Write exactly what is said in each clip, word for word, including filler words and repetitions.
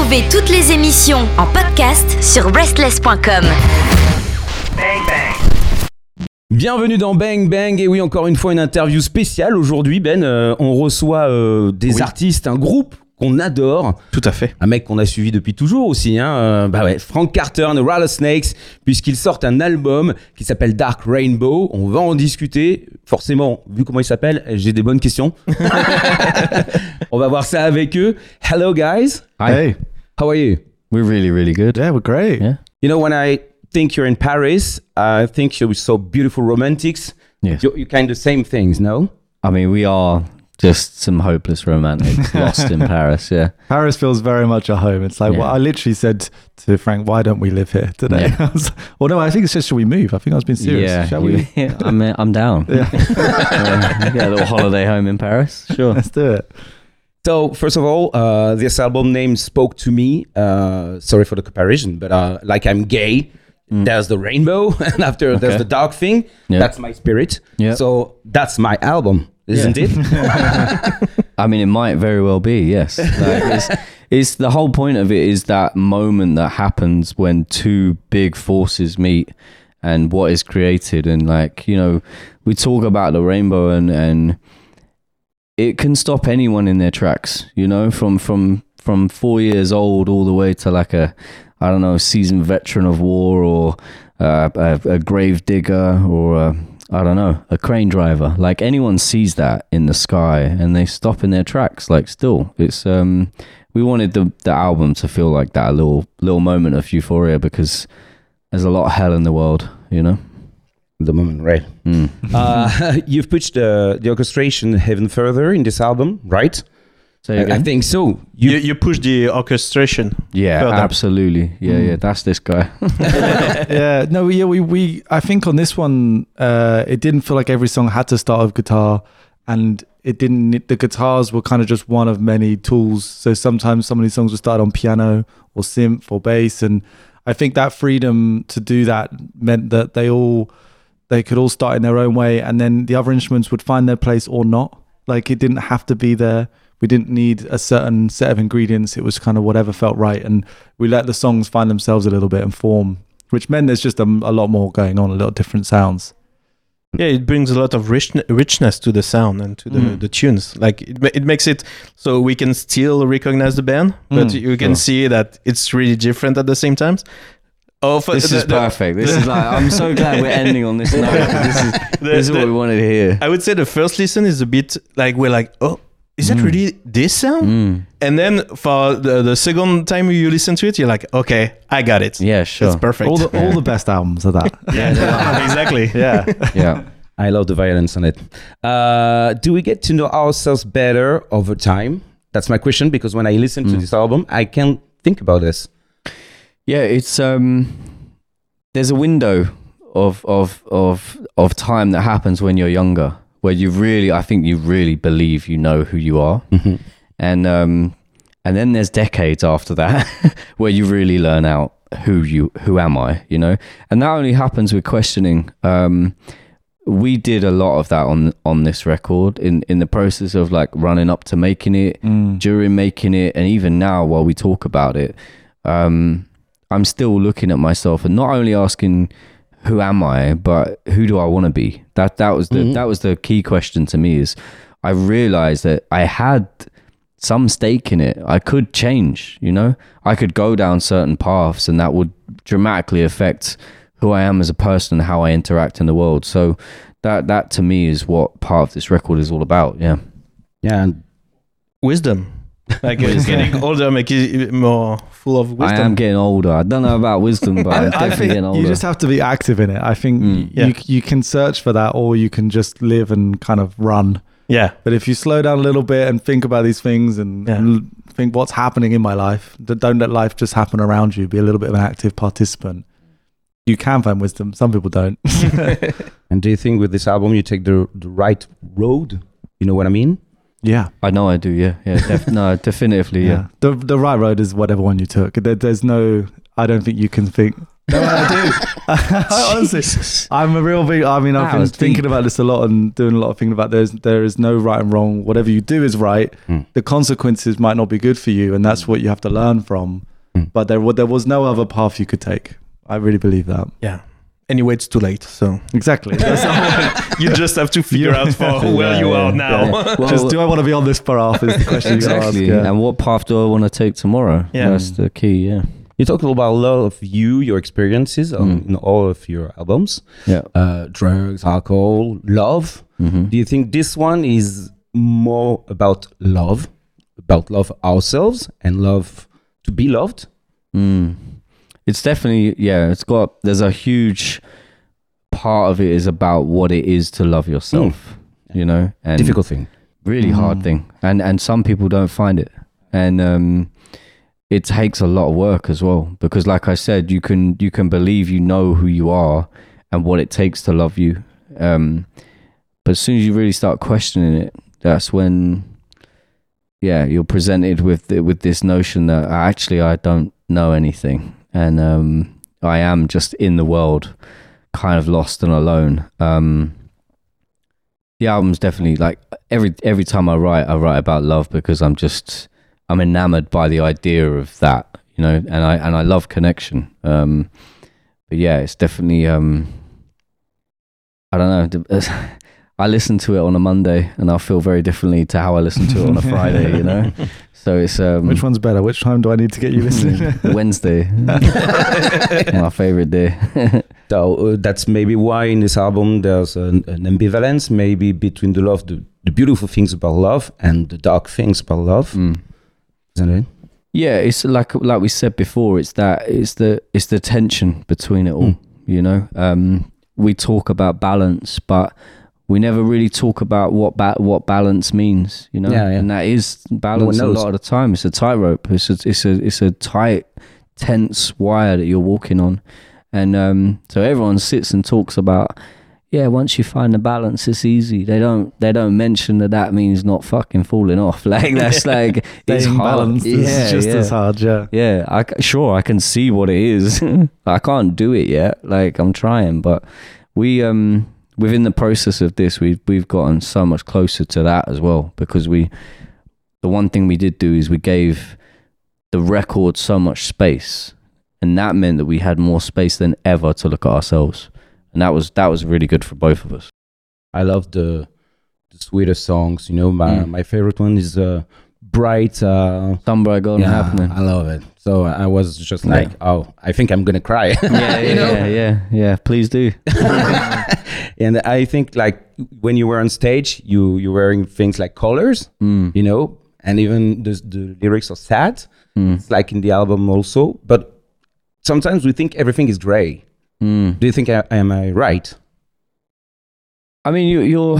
Retrouvez toutes les émissions en podcast sur restless point com. Bang Bang. Bienvenue dans Bang Bang, et oui, encore une fois une interview spéciale aujourd'hui. Ben, euh, on reçoit euh, des oui. artistes, un groupe qu'on adore. Tout à fait. Un mec qu'on a suivi depuis toujours aussi, hein. Euh, bah ouais, Frank Carter and the Rattlesnakes, puisqu'ils sortent un album qui s'appelle Dark Rainbow. On va en discuter. Forcément, vu comment il s'appelle, j'ai des bonnes questions. On va voir ça avec eux. Hello guys. Hi. Hey. How are you? We're really, really good. Yeah, we're great. Yeah. You know, when I think you're in Paris, I think you're so beautiful romantics. Yes. You're, you're kind of same things, no? I mean, we are just some hopeless romantics lost in Paris, yeah. Paris feels very much a home. It's like, yeah. well, I literally said to Frank, why don't we live here today? Yeah. was, well, no, I think it's just, should we move? I think I was being serious. Yeah, Shall we? Yeah, I'm, I'm down. Yeah. uh, get a little holiday home in Paris, sure. Let's do it. So, first of all, uh, this album name spoke to me. Uh, sorry for the comparison, but uh, like I'm gay, mm. there's the rainbow, and after okay. there's the dark thing. Yeah. That's my spirit. Yeah. So that's my album, isn't yeah. it? I mean, it might very well be, yes. Like, it's, it's the whole point of it is that moment that happens when two big forces meet and what is created. And like, you know, we talk about the rainbow and, and it can stop anyone in their tracks, you know, from, from, from four years old all the way to like a, I don't know, seasoned veteran of war or uh, a, a grave digger or a, I don't know, a crane driver. Like anyone sees that in the sky and they stop in their tracks. Like still, it's um, we wanted the the album to feel like that, a little little moment of euphoria because there's a lot of hell in the world, you know. The moment, right? Mm. uh, you've pushed the the orchestration even further in this album, right? I, I think so. You, you you push the orchestration. Yeah, further. Absolutely. Yeah, mm. yeah. That's this guy. yeah. No. Yeah. We we. I think on this one, uh, it didn't feel like every song had to start with guitar, and it didn't. The guitars were kind of just one of many tools. So sometimes some of these songs would start on piano or synth or bass, and I think that freedom to do that meant that they all they could all start in their own way, and then the other instruments would find their place or not. Like it didn't have to be there. We didn't need a certain set of ingredients. It was kind of whatever felt right. And we let the songs find themselves a little bit and form, which meant there's just a, a lot more going on, a lot of different sounds. Yeah, it brings a lot of rich, richness to the sound and to the, mm. the tunes. Like it, it makes it so we can still recognize the band, but mm, you can sure. see that it's really different at the same time. Oh, for this the, is the, perfect. This is like, I'm so glad we're ending on this note. This is, the, this is what the, we wanted to hear. I would say the first listen is a bit like, we're like, oh, is that mm. really this sound? Mm. And then for the, the second time you listen to it, you're like, okay, I got it. Yeah, sure. It's perfect. All the yeah. all the best albums are that. yeah, exactly. Yeah. Yeah. I love the violence on it. Uh, do we get to know ourselves better over time? That's my question, because when I listen mm. to this album, I can't think about this. Yeah, it's um there's a window of of of of time that happens when you're younger, where you really, I think you really believe you know who you are. Mm-hmm. And um, and then there's decades after that where you really learn out who you, who am I, you know? And that only happens with questioning. Um, we did a lot of that on on this record in, in the process of like running up to making it, mm. during making it, and even now while we talk about it, um, I'm still looking at myself and not only asking, who am I, but who do I want to be? That that was the mm-hmm. that was the key question to me. Is I realized that I had some stake in it. I could change, you know. I could go down certain paths, and that would dramatically affect who I am as a person and how I interact in the world. So that that to me is what part of this record is all about. Yeah, yeah, and wisdom. Like it's getting older, make it more full of wisdom. I am getting older. I don't know about wisdom, but I'm definitely I think getting older. You just have to be active in it. I think mm. yeah. you you can search for that, or you can just live and kind of run. Yeah. But if you slow down a little bit and think about these things and, yeah. and think what's happening in my life, don't let life just happen around you. Be a little bit of an active participant. You can find wisdom. Some people don't. And do you think with this album you take the the right road? You know what I mean? Yeah, I know I do. Yeah, yeah, def- no, definitively. Yeah. yeah, the the right road is whatever one you took. There, there's no. I don't think you can think. No, I do. I honestly, I'm a real big. I mean, I've Wow, been it's thinking deep. about this a lot and doing a lot of thinking about there's there is no right and wrong. Whatever you do is right. Mm. The consequences might not be good for you, and that's what you have to learn from. Mm. But there, wa- there was no other path you could take. I really believe that. Yeah. Anyway, it's too late. So Exactly. That's you just have to figure out for where Yeah, you yeah, are now. Yeah. Well, just do I want to be on this path? Is the question you gotta exactly. ask. Yeah. And what path do I want to take tomorrow? Yeah. That's the key. Yeah. You talk about a lot of you, your experiences on Mm. in all of your albums. Yeah. Uh, drugs, alcohol, love. Mm-hmm. Do you think this one is more about love, about love ourselves and love to be loved? Mm. It's definitely, yeah, it's got, there's a huge part of it is about what it is to love yourself, you know, and Difficult thing. really hard Mm. thing. And, and some people don't find it. And, um, it takes a lot of work as well, because like I said, you can, you can believe, you know who you are and what it takes to love you. Um, but as soon as you really start questioning it, that's when, yeah, you're presented with, with this notion that actually I don't know anything. And um, I am just in the world, kind of lost and alone. Um, the album's definitely like every every time I write, I write about love because I'm just I'm enamored by the idea of that, you know. And I and I love connection. Um, but yeah, it's definitely um, I don't know. I listen to it on a Monday, and I feel very differently to how I listen to it on a Friday, you know. So it's um, Which one's better? Which time do I need to get you listening? Wednesday, my favorite day. So uh, that's maybe why in this album there's an, an ambivalence, maybe between the love, the, the beautiful things about love, and the dark things about love, Mm. isn't it? Yeah, it's like like we said before. It's that it's the it's the tension between it all. Mm. You know, um, we talk about balance, but we never really talk about what ba- what balance means. You know, Yeah, yeah. and that is balance. A knows. lot of the time, it's a tightrope. It's a it's a it's a tight, tense wire that you're walking on, and um, so everyone sits and talks about. Yeah, once you find the balance, it's easy. They don't they don't mention that that means not fucking falling off. Like that's like it's Staying hard. balanced is Yeah, just yeah. as hard. Yeah. Yeah, I c- sure I can see what it is. I can't do it yet. Like I'm trying, but we um within the process of this, we've we've gotten so much closer to that as well, because we the one thing we did do is we gave the record so much space, and that meant that we had more space than ever to look at ourselves, and that was that was really good for both of us. I love the, the sweeter songs. You know, my Mm. my favorite one is uh, Bright. Uh, Somewhere gonna yeah, happening. I love it. So I was just like, oh, I think I'm gonna cry. Yeah, yeah, You know? yeah, yeah, yeah. Please do. And I think like when you were on stage, you you were wearing things like colors, Mm, you know, and even the the lyrics are sad. mm, It's like in the album also, but sometimes we think everything is gray. mm. Do you think I, am I right? I mean, you, you're.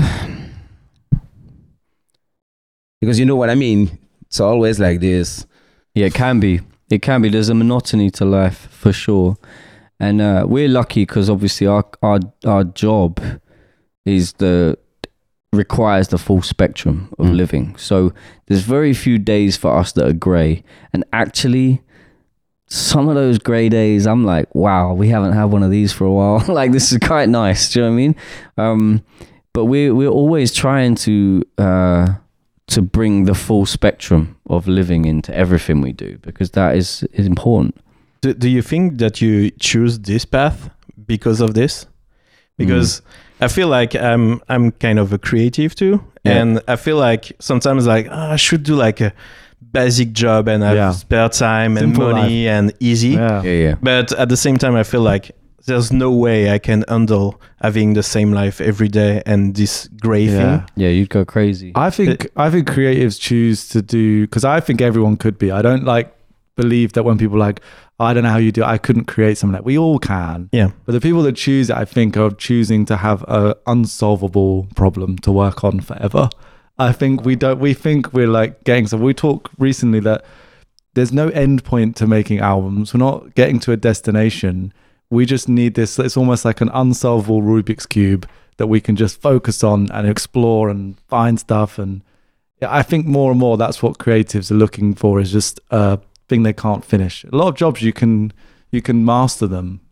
Because you know what I mean. It's always like this. Yeah, it can be. It can be. There's a monotony to life for sure, and uh, we're lucky because obviously our our our job is the requires the full spectrum of Mm. living. So there's very few days for us that are grey, and actually, some of those grey days, I'm like, wow, we haven't had one of these for a while. Like this is quite nice. Do you know what I mean? Um, but we're we're always trying to. Uh, to bring the full spectrum of living into everything we do, because that is, is important. Do, do you think that you choose this path because of this? Because I feel like I'm I'm kind of a creative too, Yeah. and I feel like sometimes like oh, I should do like a basic job and have Yeah. spare time Simple and money and easy. Yeah. Yeah, yeah. But at the same time, I feel like there's no way I can handle having the same life every day and this gray Yeah. thing. Yeah, you'd go crazy. I think I think creatives choose to do, because I think everyone could be. I don't like believe that when people are like, I don't know how you do it, I couldn't create something like we all can. Yeah. But the people that choose it, I think, are choosing to have a unsolvable problem to work on forever. I think we don't. We think we're like getting. So we talked recently that there's no end point to making albums. We're not getting to a destination. We just need this. It's almost like an unsolvable Rubik's cube that we can just focus on and explore and find stuff. And yeah, I think more and more that's what creatives are looking for, is just a thing they can't finish. A lot of jobs you can you can master them.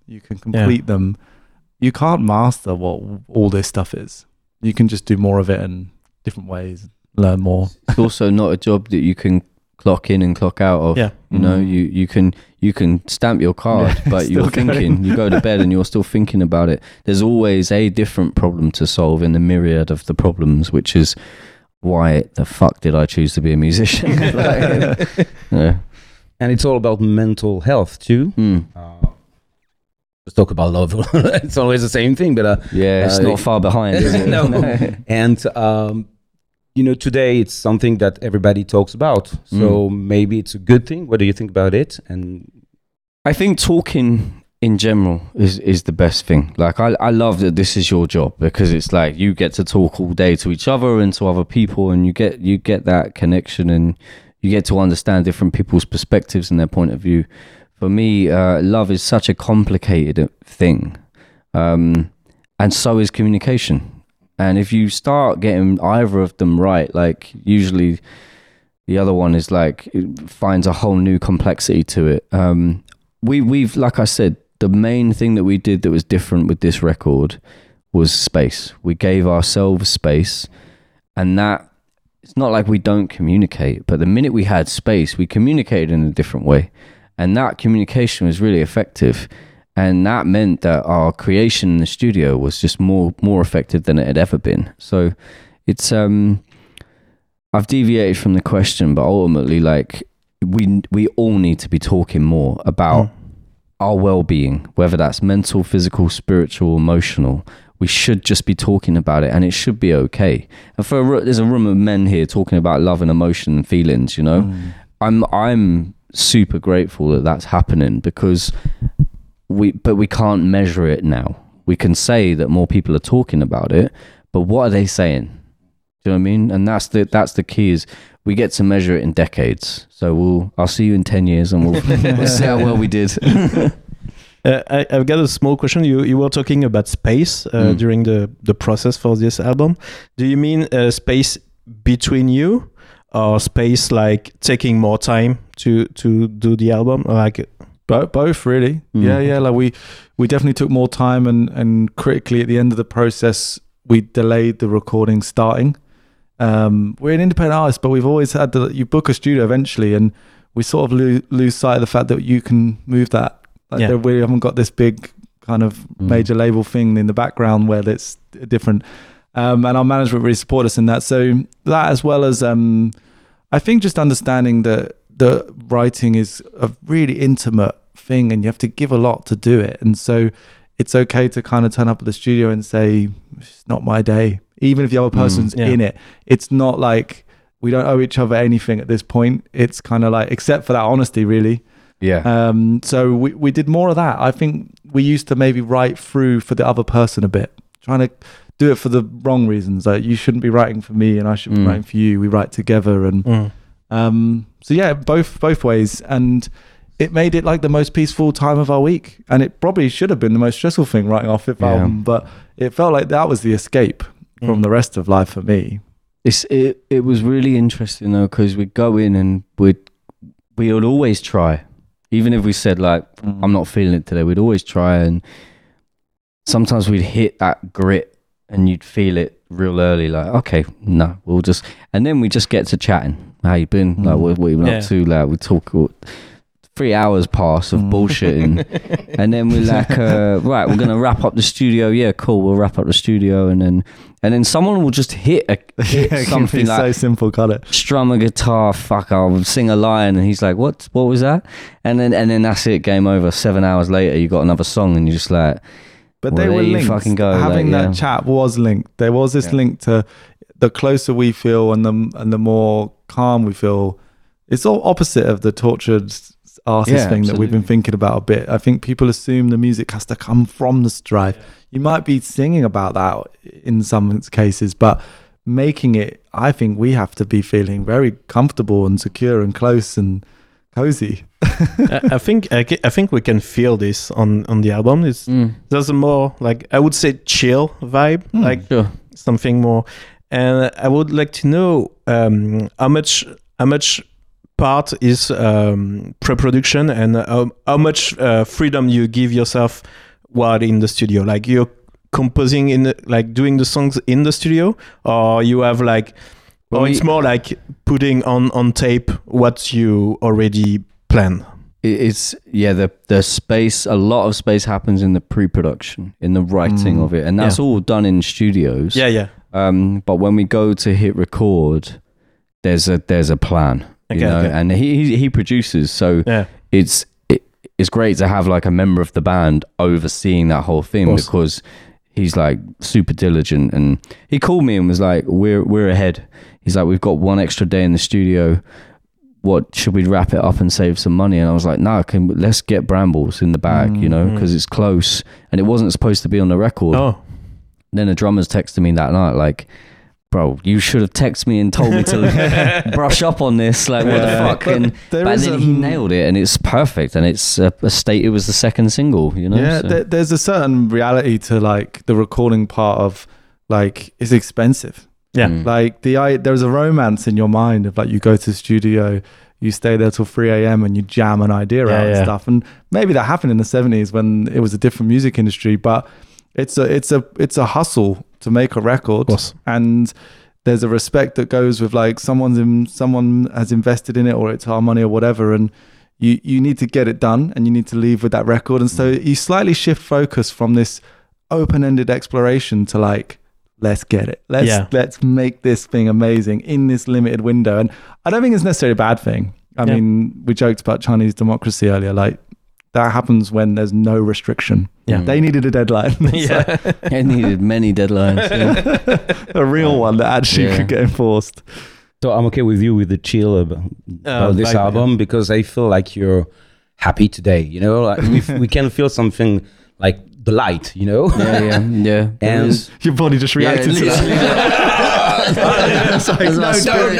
You can complete them. You can't master what all this stuff is. You can just do more of it in different ways, learn more. It's also not a job that you can clock in and clock out of. Yeah. You know, Mm. you, you can you can stamp your card, Yeah, but still you're thinking, you go to bed and you're still thinking about it. There's always a different problem to solve in the myriad of the problems, which is why the fuck did I choose to be a musician? Like, yeah. And it's all about mental health too. Mm. Uh, let's talk about love. It's always the same thing, but uh, Yeah, it's Uh, not far behind, is it? No. and um, you know, today it's something that everybody talks about. So maybe it's a good thing. What do you think about it? And I think talking in general is, is the best thing. Like, I, I love that this is your job, because it's like you get to talk all day to each other and to other people, and you get you get that connection, and you get to understand different people's perspectives and their point of view. For me, uh, love is such a complicated thing, um, and so is communication. And if you start getting either of them right, like usually the other one is like, it finds a whole new complexity to it. Um, we, we've, like I said, the main thing that we did that was different with this record was space. We gave ourselves space, and that, it's not like we don't communicate, but the minute we had space, we communicated in a different way. And that communication was really effective. And that meant that our creation in the studio was just more more effective than it had ever been. So it's um I've deviated from the question, but ultimately, like, we we all need to be talking more about mm. our well-being, whether that's mental, physical, spiritual, emotional. We should just be talking about it, and it should be okay. And for a, there's a room of men here talking about love and emotion and feelings, you know. Mm. I'm I'm super grateful that that's happening, because we but we can't measure it now. We can say that more people are talking about it, but what are they saying? Do you know what I mean? And that's the that's the key, is we get to measure it in decades. So we'll I'll see you in ten years, and we'll, we'll see how well we did. Uh, I, I've got a small question. You you were talking about space uh, Mm. during the, the process for this album. Do you mean uh, space between you, or space like taking more time to, to do the album? Like Both, both really. Mm. Yeah, yeah. Like we, we definitely took more time, and and critically at the end of the process, we delayed the recording starting. Um, we're an independent artist, but we've always had to. You book a studio eventually, and we sort of lo- lose sight of the fact that you can move that. Like Yeah. that we haven't got this big kind of Mm. major label thing in the background where it's different. Um, and our management really support us in that. So that, as well as um, I think just understanding that the writing is a really intimate thing, and you have to give a lot to do it. And so it's okay to kind of turn up at the studio and say, it's not my day, even if the other person's Mm, yeah. in it. It's not like we don't owe each other anything at this point. It's kind of like, except for that honesty, really. Yeah. Um, so we, we did more of that. I think we used to maybe write through for the other person a bit, trying to do it for the wrong reasons. Like, you shouldn't be writing for me and I should be Mm. writing for you. We write together. And mm. um, so yeah, both both ways. And it made it like the most peaceful time of our week. And it probably should have been the most stressful thing, writing our fifth Yeah. album. But it felt like that was the escape from Mm. the rest of life for me. It's it, it was really interesting though, because we'd go in and we'd we would always try, even if we said like, I'm not feeling it today, we'd always try, and sometimes we'd hit that grit and you'd feel it real early, like, okay, no, we'll just, and then we just get to chatting. How you been? Like, what, what you been Yeah. up to? Like, we talk, three hours pass of Mm. bullshitting, and then we're like, uh, right, we're gonna wrap up the studio. Yeah, cool, we'll wrap up the studio, and then and then someone will just hit, a, hit Yeah, it can something be like so simple, cut it. strum a guitar, fuck, I'll sing a line, and he's like, what what was that? And then and then that's it, game over. Seven hours later, you got another song, and you're just like, But well, they there were you linked. fucking go, Having like, that yeah. chat was linked. There was this Yeah. link to the closer we feel and the and the more calm we feel. It's all opposite of the tortured artist Yeah, thing that we've been absolutely. thinking about a bit. I think people assume the music has to come from the strife. You might be singing about that in some cases, but making it, I think we have to be feeling very comfortable and secure and close and cozy. I, I think I, ca- I think we can feel this on, on the album. It's mm, there's a more like I would say chill vibe, Hmm. like sure. something more. And I would like to know um, how much how much part is um, pre-production and uh, how much uh, freedom you give yourself while in the studio? Like you're composing in the, like doing the songs in the studio, or you have like, or Well, it's we- more like putting on on tape what you already plan. It- It's yeah, the the space. A lot of space happens in the pre-production, in the writing Mm. of it, and that's all done in studios. Yeah, yeah. Um, but when we go to hit record, there's a there's a plan, you Okay, know, okay. and he he- he produces, so Yeah. it's it, it's great to have like a member of the band overseeing that whole thing Of course. because he's like super diligent. And he called me and was like, "We're we're ahead." He's like, "We've got one extra day in the studio. What should we wrap it up and save some money?" And I was like, "No, can let's get Brambles in the bag, you know, Mm. because it's close and it wasn't supposed to be on the record." Oh, Then the drummers texted me that night, like, "Bro, you should have texted me and told me to brush up on this. Like, what the Yeah. fuck?" But And there but is, then he um, nailed it, and it's perfect. And it's a, a state. It was the second single, you know. Yeah, so- there, there's a certain reality to like the recording part of like it's expensive. yeah. Mm. Like the I there's a romance in your mind of like you go to the studio, you stay there till three a.m. and you jam an idea Yeah, out and yeah. stuff. And maybe that happened in the seventies when it was a different music industry, but it's a it's a it's a hustle to make a record. Of course. And there's a respect that goes with like someone's in, someone has invested in it, or it's our money or whatever, and you you need to get it done and you need to leave with that record. And so you slightly shift focus from this open-ended exploration to like, let's get it, let's Yeah. let's make this thing amazing in this limited window. And I don't think it's necessarily a bad thing. I Yeah. mean, we joked about Chinese democracy earlier, like that happens when there's no restriction. Yeah. They needed a deadline. Yeah. It needed many deadlines. yeah. A real one that actually Yeah. could get enforced. So I'm okay with you with the chill about, about this like- album because I feel like you're happy today. You know, like we we can feel something like the light. You know, yeah, yeah, yeah. There And- is- Your body just yeah, reacted to literally. that. It's like, There's no, my spirit,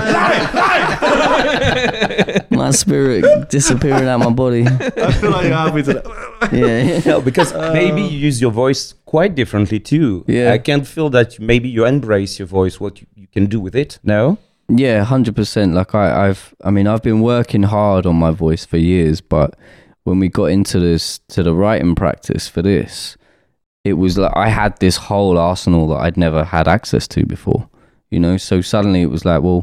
my spirit disappearing out my body. I feel like you're happy to Yeah, yeah. no, because maybe you use your voice quite differently too. Yeah. I can feel that maybe you embrace your voice, what you, you can do with it. No, Yeah, hundred percent. Like I, I've, I mean, I've been working hard on my voice for years, but when we got into this, to the writing practice for this, it was like I had this whole arsenal that I'd never had access to before. You know, so suddenly it was like, well,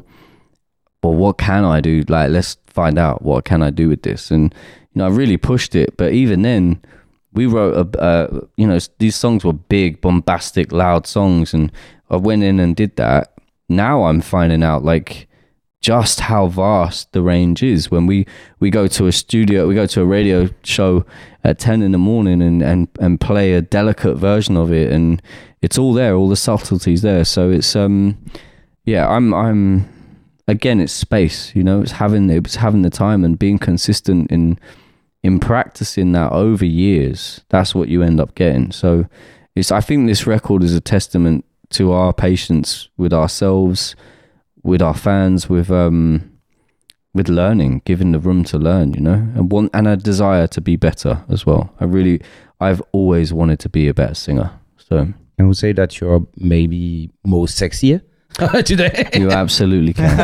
well, what can I do? Like, let's find out what can I do with this. And you know, I really pushed it, but even then, we wrote a, uh, you know, these songs were big, bombastic, loud songs, and I went in and did that. Now I'm finding out like just how vast the range is when we we go to a studio, we go to a radio show at ten in the morning and and and play a delicate version of it, and it's all there, all the subtleties there. So it's um yeah, I'm I'm again, it's space, you know, it's having it's having the time and being consistent in in practicing that over years. That's what you end up getting. So it's I think this record is a testament to our patience with ourselves, with our fans, with um with learning, giving the room to learn, you know, and one and a desire to be better as well. I really I've always wanted to be a better singer. So I would say that you're maybe most sexier today. you absolutely can.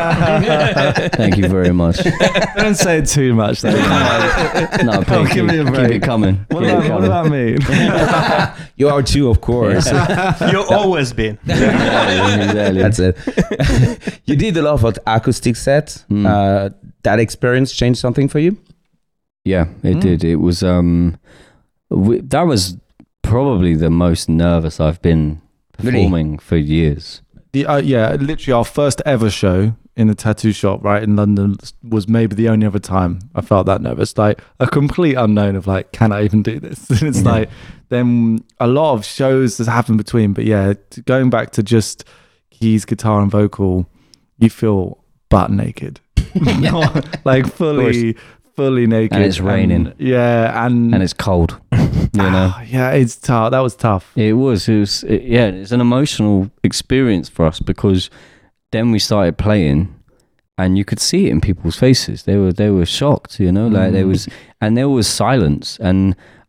Thank you very much. Don't say it too much. Though. No, Oh, keep, give me a keep break. it coming. What, Keep it about, what coming. about me? You are too, of course. You've always been. Yeah, exactly. That's it. You did a lot of acoustic set. Mm. Uh, that experience changed something for you? Yeah, it Mm. did. It was um, we, that was probably the most nervous I've been Really? performing for years. The, uh, yeah, literally our first ever show in the tattoo shop right in London was maybe the only other time I felt that nervous. Like a complete unknown of like, can I even do this? And it's like, then a lot of shows has happened between, but yeah, t- going back to just keys, guitar and vocal, you feel butt naked. Not, like fully, fully naked. And it's raining. yeah. And, And it's cold, you know. Ah, yeah, it's tough. That was tough. It was. It was. It, yeah, it's an emotional experience for us because then we started playing, and you could see it in people's faces. They were they were shocked, you know. Like there was, and there was silence, and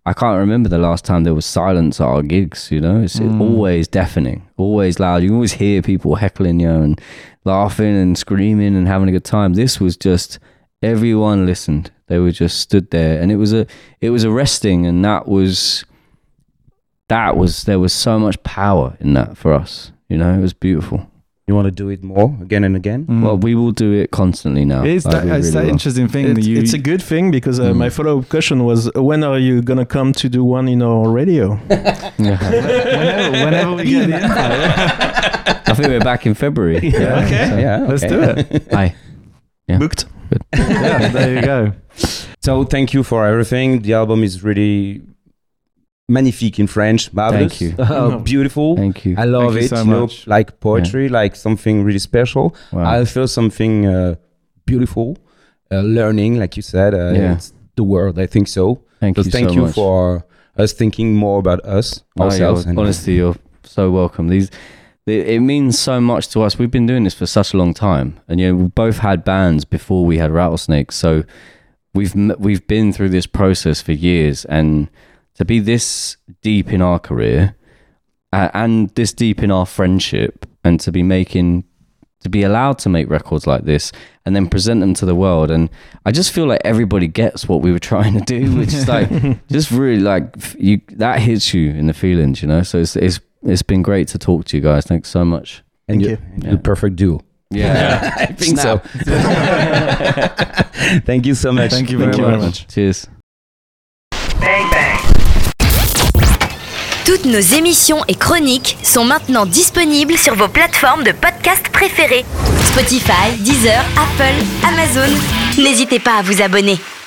I can't remember the last time there was silence at our gigs, you know. It's Mm. always deafening, always loud. You can always hear people heckling you and laughing and screaming and having a good time. This was just, everyone listened. They were just stood there, and it was a it was arresting, and that was that was there was so much power in that for us, you know. It was beautiful. You want to do it more again and again? Mm. Well, we will do it constantly now. It's Like, that, we it's really that will. interesting thing It's, that you. it's a good thing because uh, Mm. my follow-up question was, when are you gonna come to do one in our radio? Yeah. whenever, whenever we get the invite, I think we're back in February. Yeah. Okay. So, Yeah, let's okay. do it. Aye. Yeah. Booked. Yeah, there you go. So thank you for everything. The album is really magnifique in French. Marvelous. Thank you. Uh, beautiful. Thank you. I love Thank you it. so you know, much. like poetry, like something really special. Wow. I feel something uh, beautiful. Uh, learning, like you said, uh, Yeah. it's the word. I think so. Thank So you thank so you much. for us thinking more about us Oh, ourselves. you're- and honestly, you're so welcome. These, it, it means so much to us. We've been doing this for such a long time, and you know, we both had bands before we had Rattlesnakes, so we've m- we've been through this process for years, and to be this deep in our career, uh, and this deep in our friendship, and to be making, to be allowed to make records like this, and then present them to the world, and I just feel like everybody gets what we were trying to do, which is like just really like f- you that hits you in the feelings, you know. So it's it's it's been great to talk to you guys. Thanks so much. and Thank you, you. you're Yeah. the perfect duo. Yeah, I think so. Thank you so much. Thank you very, very much. Cheers. Bang bang. Toutes nos émissions et chroniques sont maintenant disponibles sur vos plateformes de podcast préférées. Spotify, Deezer, Apple, Amazon. N'hésitez pas à vous abonner.